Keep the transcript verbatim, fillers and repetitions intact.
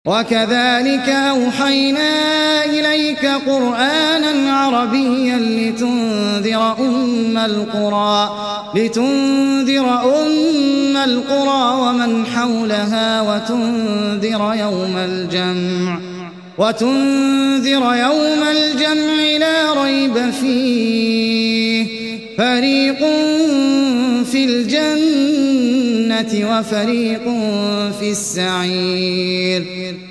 وكذلك أوحينا إليك قرآنا عربيا لتنذر أم القرى لتنذر أم القرى ومن حولها وتنذر يوم الجمع وتنذر يوم الجمع لا ريب فيه فريق في الجنة وفريق في السعير